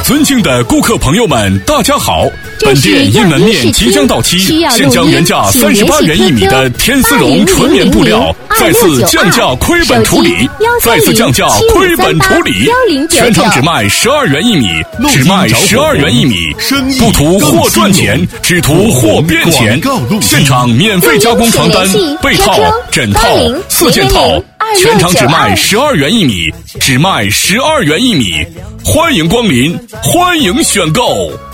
尊敬的顾客朋友们，大家好！本店因门面即将到期，现将原价38元1米的天丝绒纯棉布料再次降价亏本处理，全场只卖12元1米，只卖12元1米，不图货赚钱，只图货变钱。现场免费加工床单、被套、枕套、4件套，全场只卖12元1米，只卖12元1米。欢迎光临，欢迎选购。